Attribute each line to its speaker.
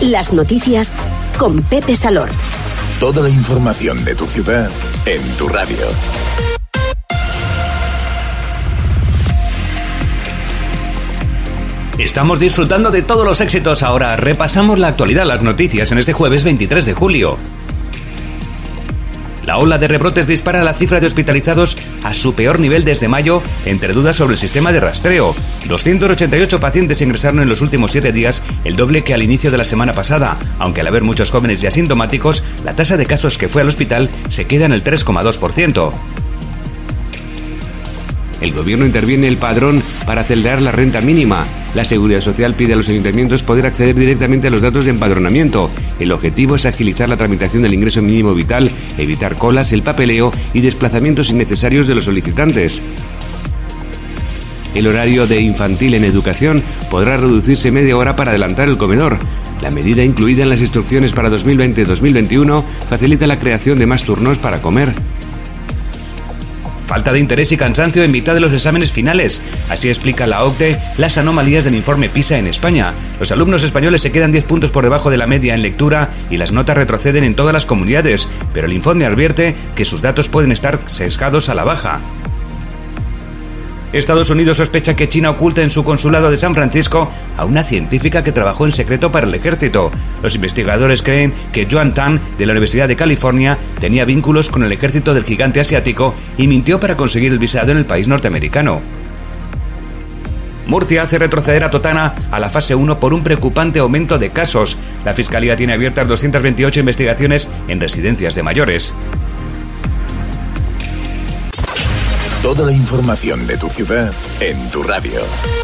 Speaker 1: Las noticias con Pepe Salor.
Speaker 2: Toda la información de tu ciudad en tu radio.
Speaker 3: Estamos disfrutando de todos los éxitos. Ahora repasamos la actualidad, las noticias en este jueves 23 de julio. La ola de rebrotes dispara la cifra de hospitalizados a su peor nivel desde mayo, entre dudas sobre el sistema de rastreo. 288 pacientes ingresaron en los últimos 7 días, el doble que al inicio de la semana pasada. Aunque al haber muchos jóvenes y asintomáticos, la tasa de casos que fue al hospital se queda en el 3,2%. El gobierno interviene el padrón para acelerar la renta mínima. La Seguridad Social pide a los ayuntamientos poder acceder directamente a los datos de empadronamiento. El objetivo es agilizar la tramitación del ingreso mínimo vital, evitar colas, el papeleo y desplazamientos innecesarios de los solicitantes. El horario de infantil en educación podrá reducirse media hora para adelantar el comedor. La medida incluida en las instrucciones para 2020-2021 facilita la creación de más turnos para comer. Falta de interés y cansancio en mitad de los exámenes finales. Así explica la OCDE las anomalías del informe PISA en España. Los alumnos españoles se quedan 10 puntos por debajo de la media en lectura y las notas retroceden en todas las comunidades, pero el informe advierte que sus datos pueden estar sesgados a la baja. Estados Unidos sospecha que China oculta en su consulado de San Francisco a una científica que trabajó en secreto para el ejército. Los investigadores creen que Joan Tan, de la Universidad de California, tenía vínculos con el ejército del gigante asiático y mintió para conseguir el visado en el país norteamericano. Murcia hace retroceder a Totana a la fase 1 por un preocupante aumento de casos. La Fiscalía tiene abiertas 228 investigaciones en residencias de mayores.
Speaker 2: Toda la información de tu ciudad en tu radio.